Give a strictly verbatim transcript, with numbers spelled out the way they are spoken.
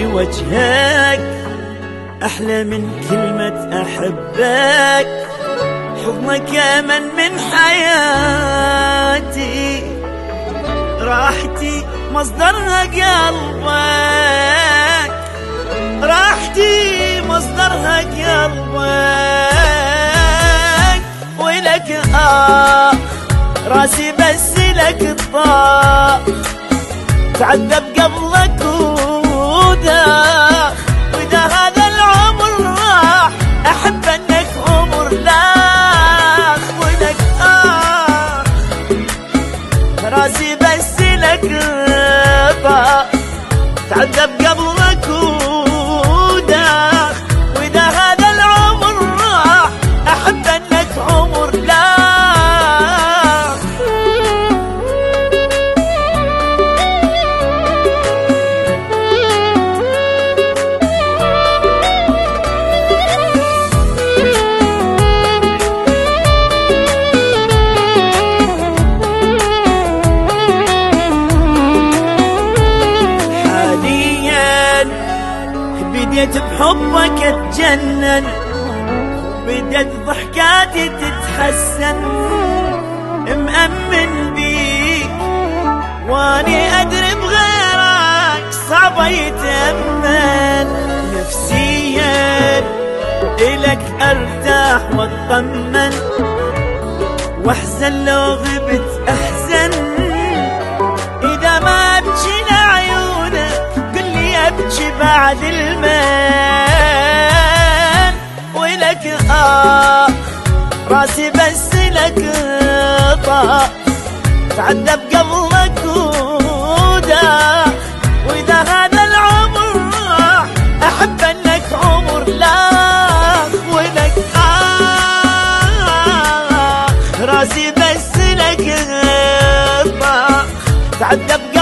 وجهك أحلى من كلمة أحبك، حضنك أمن من حياتي، راحتي مصدرها قلبك، راحتي مصدرها قلبك، ولك آه راسي بس لك الطاق، تعذب قبلك وداخ، وإذا هذا العمر راح أحب أنك عمر لاخ، ولك آه راسي بس لك الطاق، تعذب قبلك وداخ، وإذا هذا العمر راح أحب أنك عمر لاخ. بديت بحبك اتجنن، بديت ضحكاتي تتحسن، مأمن بيك واني ادري بغيرك صعب يتأمن، نفسيا الك ارتاح واطمن، واحزن لو غبت احزن، اذا ما ابكي لعيونك قلي ابكي بعد المن، ولك آه راسي بس لك طاق، تعذب قبلك وداخ، وإذا هذا العمر راح أحب أنك عمر لاخ، ولك آه راسي بس لك طاق، تعذب